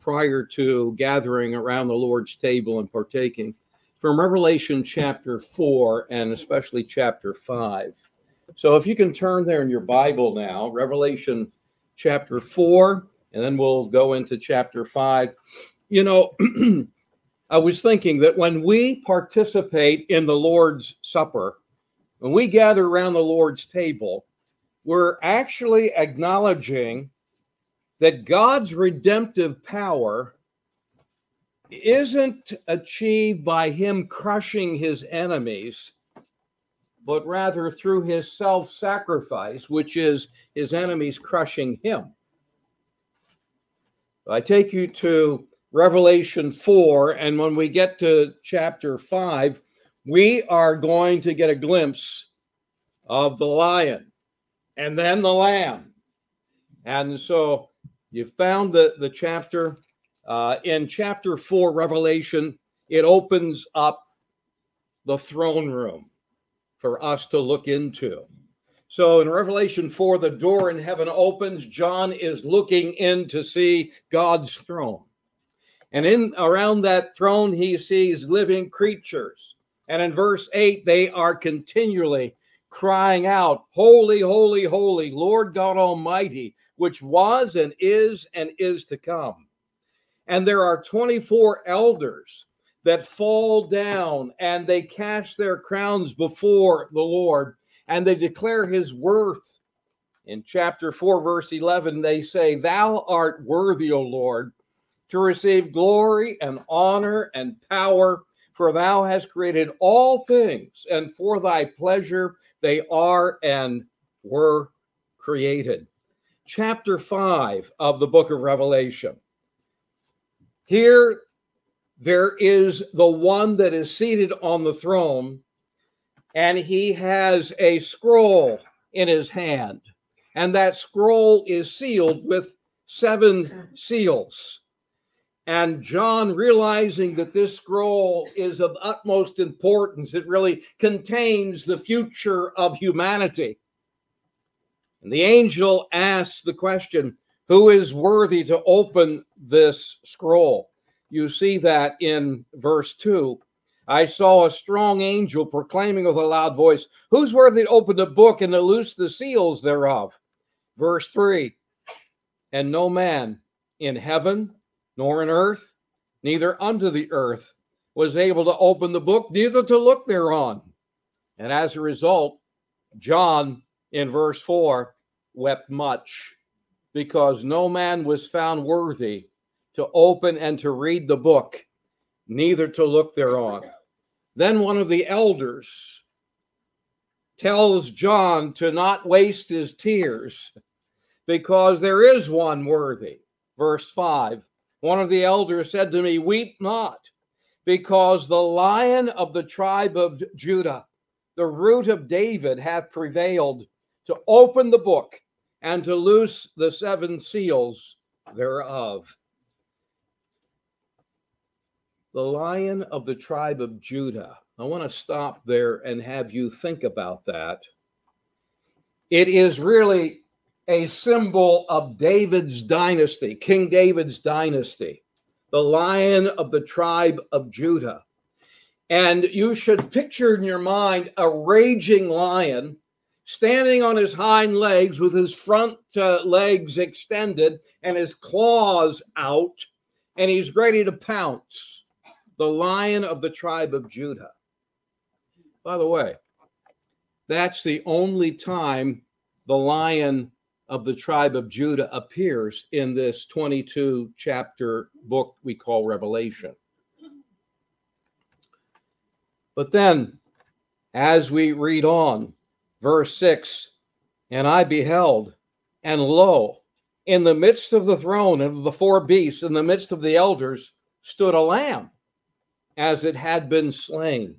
prior to gathering around the Lord's table and partaking from Revelation chapter 4 and especially chapter 5. So if you can turn there in your Bible now, Revelation chapter 4, and then we'll go into chapter 5. You know, I was thinking that when we participate in the Lord's Supper, when we gather around the Lord's table, we're actually acknowledging that God's redemptive power isn't achieved by him crushing his enemies, but rather through his self-sacrifice, which is his enemies crushing him. I take you to Revelation 4, and when we get to chapter 5, we are going to get a glimpse of the lion and then the lamb. And so you found the chapter. In chapter 4, Revelation, it opens up the throne room for us to look into. So in Revelation 4, the door in heaven opens. John is looking in to see God's throne. And in around that throne, he sees living creatures. And in verse 8, they are continually crying out, "Holy, holy, holy, Lord God Almighty, which was and is to come." And there are 24 elders that fall down and they cast their crowns before the Lord and they declare his worth. In chapter 4, verse 11, they say, "Thou art worthy, O Lord, to receive glory and honor and power, for thou hast created all things, and for thy pleasure they are and were created." Chapter 5 of the book of Revelation. Here, there is the one that is seated on the throne, and he has a scroll in his hand, and that scroll is sealed with 7 seals. And John, realizing that this scroll is of utmost importance, it really contains the future of humanity. And the angel asks the question, who is worthy to open this scroll? You see that in verse 2. I saw a strong angel proclaiming with a loud voice, "Who's worthy to open the book and to loose the seals thereof?" Verse 3. And no man in heaven, nor in earth, neither under the earth, was able to open the book, neither to look thereon. And as a result, John, in verse 4, wept much, because no man was found worthy to open and to read the book, neither to look thereon. Then one of the elders tells John to not waste his tears, because there is one worthy. Verse 5, one of the elders said to me, "Weep not, because the Lion of the tribe of Judah, the Root of David, hath prevailed to open the book and to loose the 7 seals thereof." The Lion of the tribe of Judah. I want to stop there and have you think about that. It is really a symbol of David's dynasty, King David's dynasty, the Lion of the tribe of Judah. And you should picture in your mind a raging lion standing on his hind legs with his front legs extended and his claws out, and he's ready to pounce. The Lion of the tribe of Judah. By the way, that's the only time the Lion of the tribe of Judah appears in this 22-chapter book we call Revelation. But then, as we read on, verse 6, and I beheld, and lo, in the midst of the throne and of the 4 beasts, in the midst of the elders, stood a lamb, as it had been slain.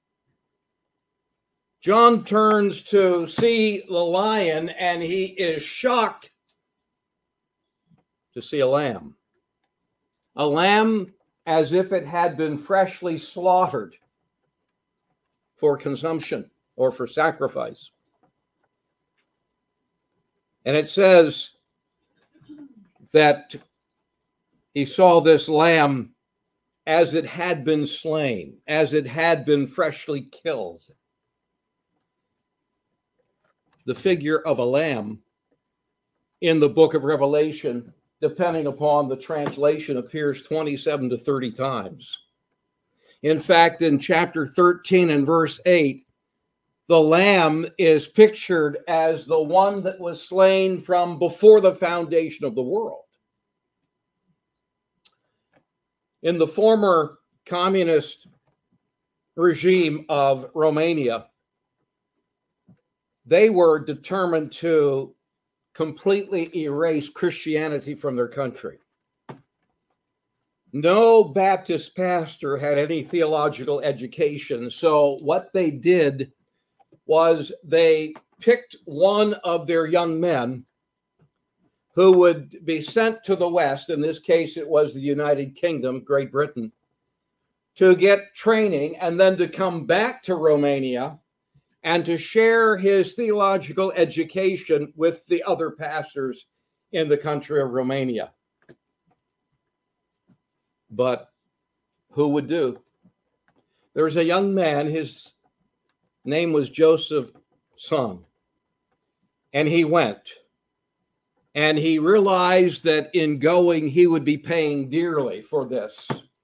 John turns to see the lion, and he is shocked to see a lamb. A lamb as if it had been freshly slaughtered for consumption or for sacrifice. And it says that He saw this lamb as it had been slain, as it had been freshly killed. The figure of a lamb in the book of Revelation, depending upon the translation, appears 27 to 30 times. In fact, in chapter 13 and verse 8, the lamb is pictured as the one that was slain from before the foundation of the world. In the former communist regime of Romania, they were determined to completely erase Christianity from their country. No Baptist pastor had any theological education, so what they did was they picked one of their young men who would be sent to the West. In this case, it was the United Kingdom, Great Britain, to get training and then to come back to Romania and to share his theological education with the other pastors in the country of Romania. But who would do? There was a young man, his name was Joseph Sung, and he went. And he realized that in going, he would be paying dearly for this.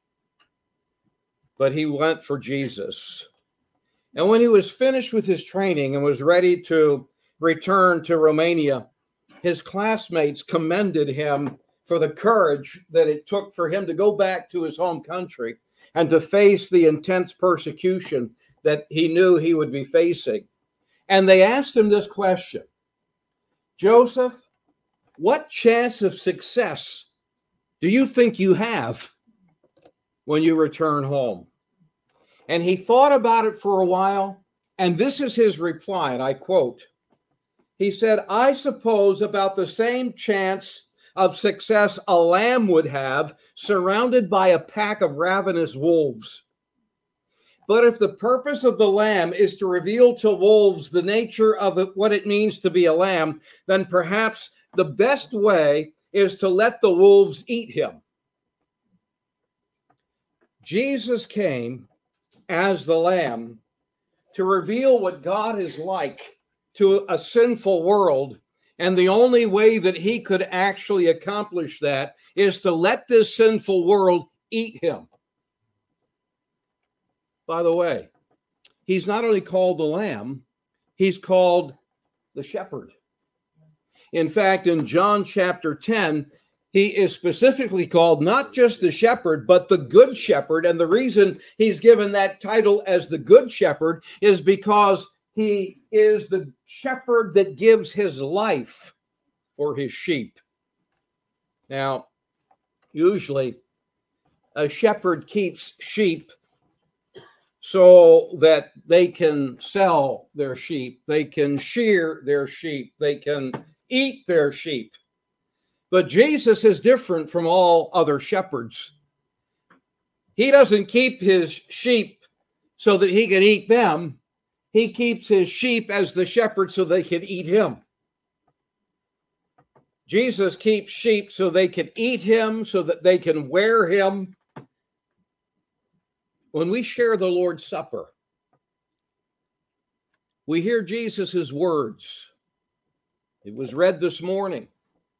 But he went for Jesus. And when he was finished with his training and was ready to return to Romania, his classmates commended him for the courage that it took for him to go back to his home country and to face the intense persecution that he knew he would be facing. And they asked him this question: Joseph, what chance of success do you think you have when you return home? And he thought about it for a while, and this is his reply, and I quote, he said, I suppose about the same chance of success a lamb would have surrounded by a pack of ravenous wolves. But if the purpose of the lamb is to reveal to wolves the nature of what it means to be a lamb, then perhaps the best way is to let the wolves eat him. Jesus came as the lamb to reveal what God is like to a sinful world. And the only way that he could actually accomplish that is to let this sinful world eat him. By the way, he's not only called the lamb, he's called the shepherd. In fact, in John chapter 10, he is specifically called not just the shepherd, but the good shepherd. And the reason he's given that title as the good shepherd is because he is the shepherd that gives his life for his sheep. Now, usually a shepherd keeps sheep so that they can sell their sheep, they can shear their sheep, they can eat their sheep. But Jesus is different from all other shepherds. He doesn't keep his sheep so that he can eat them. He keeps his sheep as the shepherd so they can eat him. Jesus keeps sheep so they can eat him, so that they can wear him. When we share the Lord's Supper, we hear Jesus's words. It was read this morning.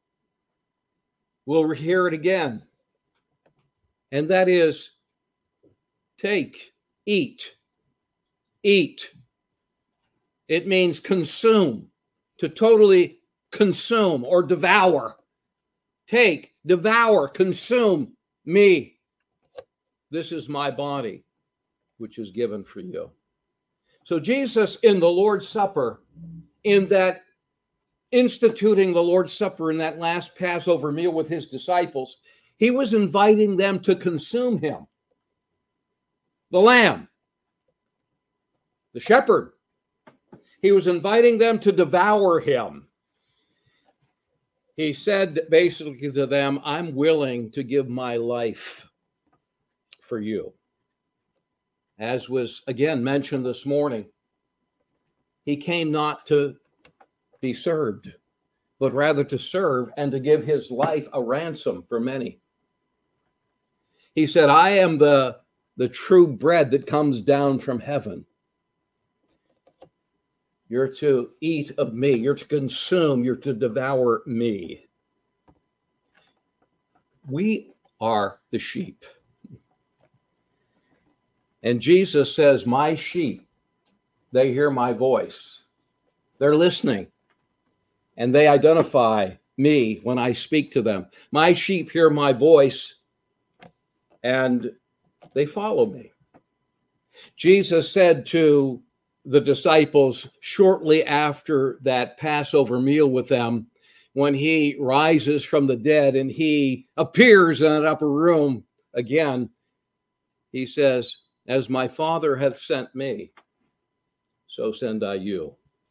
We'll hear it again. And that is, take, eat, eat. It means consume, to totally consume or devour. Take, devour, consume me. This is my body, which is given for you. So Jesus in the Lord's Supper, in that instituting the Lord's Supper in that last Passover meal with his disciples, he was inviting them to consume him. The lamb, the shepherd. He was inviting them to devour him. He said basically to them, I'm willing to give my life for you. As was again mentioned this morning, he came not to be served, but rather to serve and to give his life a ransom for many. He said, I am the true bread that comes down from heaven. You're to eat of me. You're to consume. You're to devour me. We are the sheep. And Jesus says, my sheep, they hear my voice. They're listening. And they identify me when I speak to them. My sheep hear my voice and they follow me. Jesus said to the disciples shortly after that Passover meal with them, when he rises from the dead and he appears in an upper room again, he says, as my Father hath sent me, so send I you.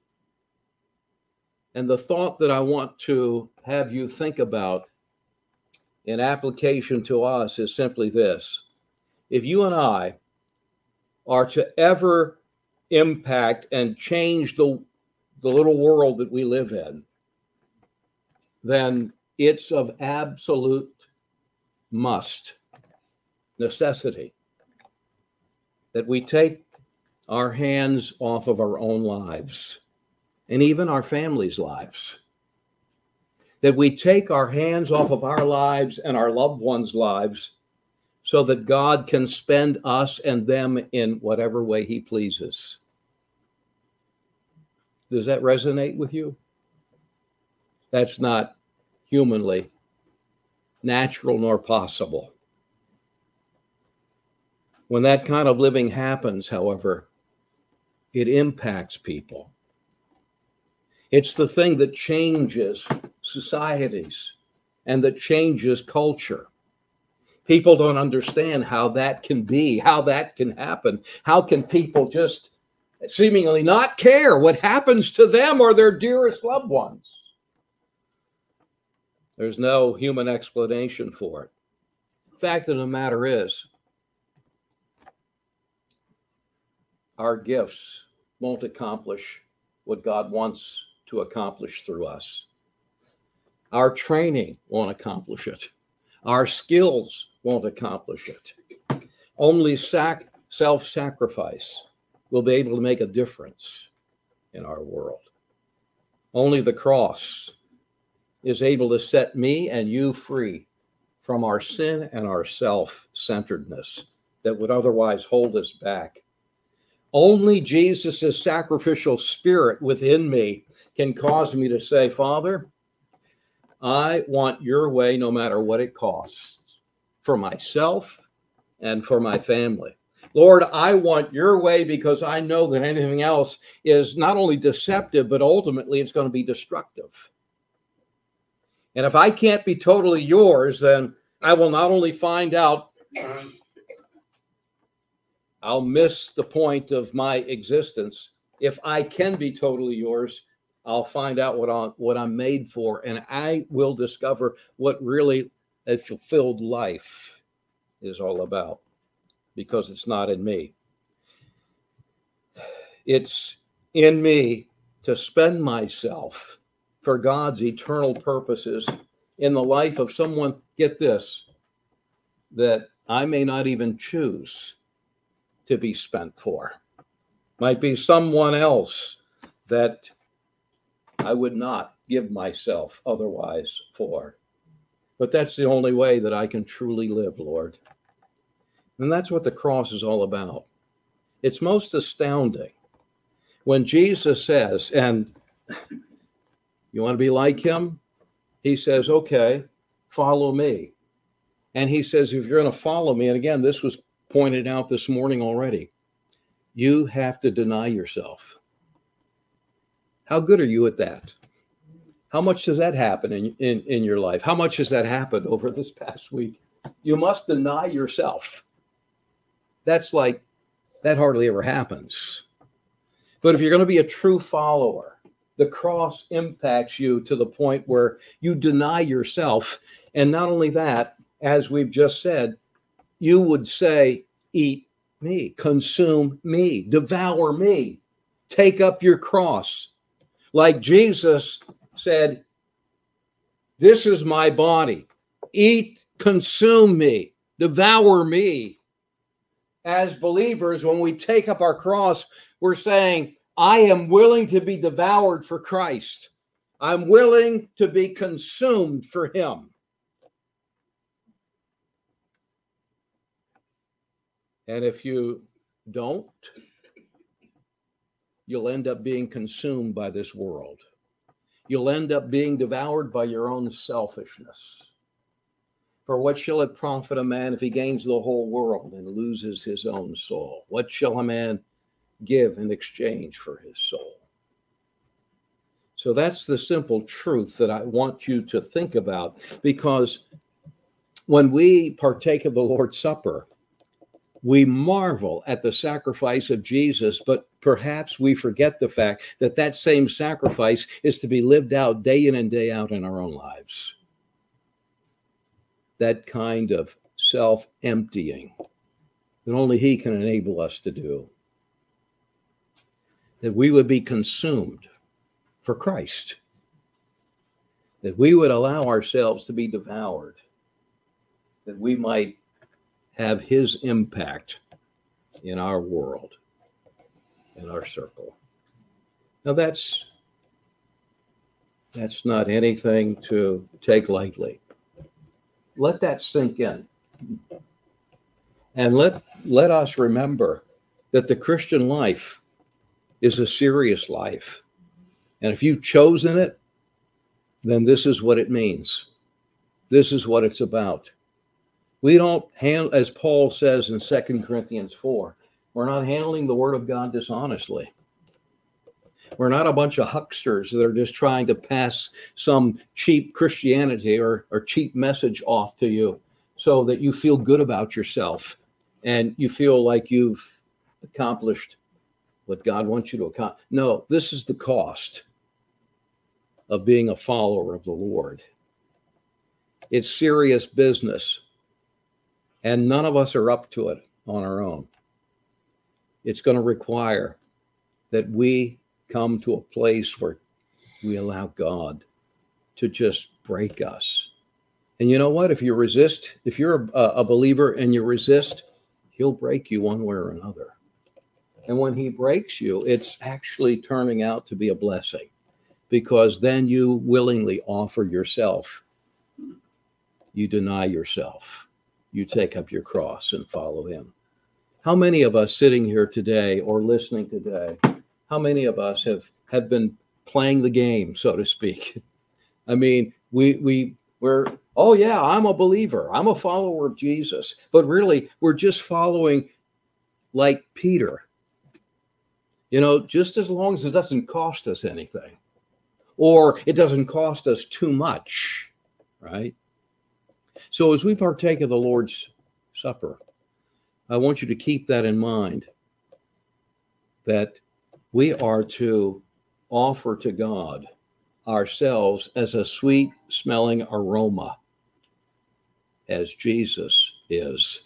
And the thought that I want to have you think about in application to us is simply this. If you and I are to ever impact and change the little world that we live in, then it's of absolute necessity, that we take our hands off of our own lives and even our families' lives. That we take our hands off of our lives and our loved ones' lives so that God can spend us and them in whatever way he pleases. Does that resonate with you? That's not humanly natural nor possible. When that kind of living happens, however, it impacts people. It's the thing that changes societies and that changes culture. People don't understand how that can be, how that can happen. How can people just seemingly not care what happens to them or their dearest loved ones? There's no human explanation for it. The fact of the matter is, our gifts won't accomplish what God wants to accomplish through us. Our training won't accomplish it. Our skills won't accomplish it. Only self-sacrifice will be able to make a difference in our world. Only the cross is able to set me and you free from our sin and our self-centeredness that would otherwise hold us back. Only Jesus' sacrificial spirit within me can cause me to say, Father, I want your way no matter what it costs, for myself and for my family. Lord, I want your way because I know that anything else is not only deceptive, but ultimately it's going to be destructive. And if I can't be totally yours, then I will not only find out, I'll miss the point of my existence. If I can be totally yours, I'll find out what I'm made for, and I will discover what really a fulfilled life is all about, because it's not in me. It's in me to spend myself for God's eternal purposes in the life of someone, get this, that I may not even choose to be spent for. Might be someone else that I would not give myself otherwise for. But that's the only way that I can truly live, Lord. And that's what the cross is all about. It's most astounding when Jesus says, and you want to be like him? He says, okay, follow me. And he says, if you're going to follow me, and again, this was pointed out this morning already, you have to deny yourself. How good are you at that? How much does that happen in your life? How much has that happened over this past week? You must deny yourself. That's like, that hardly ever happens. But if you're going to be a true follower, the cross impacts you to the point where you deny yourself. And not only that, as we've just said, you would say, eat me, consume me, devour me, take up your cross. Like Jesus said, this is my body. Eat, consume me. devour me. As believers, when we take up our cross, we're saying, I am willing to be devoured for Christ. I'm willing to be consumed for him. And if you don't, you'll end up being consumed by this world. You'll end up being devoured by your own selfishness. For what shall it profit a man if he gains the whole world and loses his own soul? What shall a man give in exchange for his soul? So that's the simple truth that I want you to think about, because when we partake of the Lord's Supper, we marvel at the sacrifice of Jesus, but perhaps we forget the fact that that same sacrifice is to be lived out day in and day out in our own lives. That kind of self-emptying that only he can enable us to do. That we would be consumed for Christ. That we would allow ourselves to be devoured. That we might have his impact in our world, in our circle. Now that's not anything to take lightly. Let that sink in. And let us remember that the Christian life is a serious life. And if you've chosen it, then this is what it means. This is what it's about. We don't handle, as Paul says in 2 Corinthians 4, we're not handling the word of God dishonestly. We're not a bunch of hucksters that are just trying to pass some cheap Christianity or cheap message off to you so that you feel good about yourself and you feel like you've accomplished what God wants you to accomplish. No, this is the cost of being a follower of the Lord. It's serious business, and none of us are up to it on our own. It's going to require that we come to a place where we allow God to just break us. And you know what? If you resist, if you're a believer and you resist, he'll break you one way or another. And when he breaks you, it's actually turning out to be a blessing, because then you willingly offer yourself. You deny yourself. You take up your cross and follow him. How many of us sitting here today or listening today, how many of us have been playing the game, so to speak? I mean, we're, oh yeah, I'm a believer. I'm a follower of Jesus. But really, we're just following like Peter. You know, just as long as it doesn't cost us anything, or it doesn't cost us too much, right? So as we partake of the Lord's Supper, I want you to keep that in mind, that we are to offer to God ourselves as a sweet smelling aroma, as Jesus is.